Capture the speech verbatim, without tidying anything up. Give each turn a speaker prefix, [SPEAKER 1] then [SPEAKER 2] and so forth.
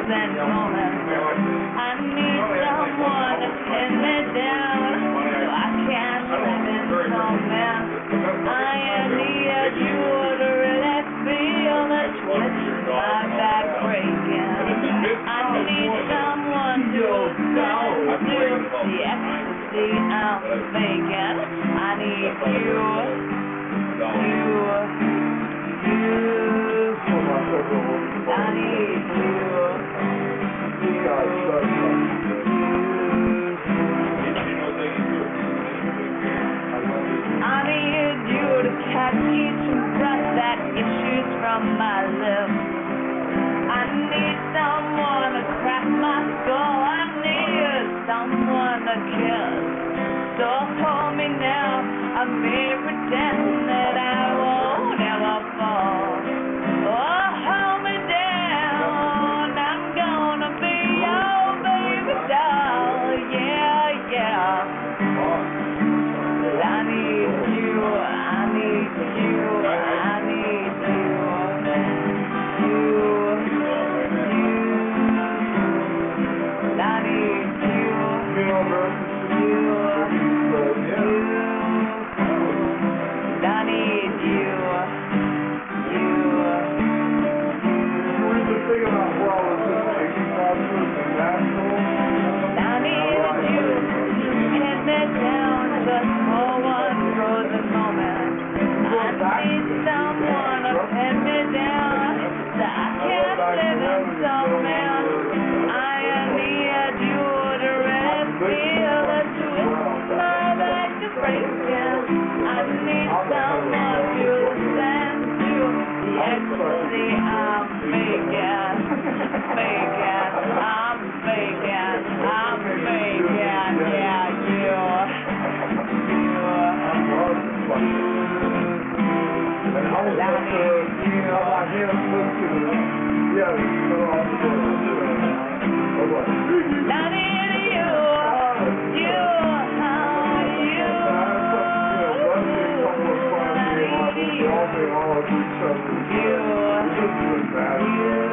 [SPEAKER 1] present moment. I need someone to pin me down so I can't live in torment. I need you to really feel the twist in my back breaking. I need someone to do the ecstasy I'm faking. I need you, you, you. I need you, I need you to catch each breath that issues from my lips. I need someone to crack my skull. I need someone to kiss. So hold me now. I may pretend that I won't ever fall. Oh, hold me down. I'm gonna be your baby doll. Yeah, yeah. I need you. I need you. I need you. You. You. I need you. You. I need you. I need you to pin me down just for one frozen moment. I need someone to pin me down so I can't live in torment. I need you to really feel the twist in my back to breaking. I need someone to listen to the ecstasy I'm making, making, I'm making, I'm making, yeah, you, you, I need you, you, you, you, you.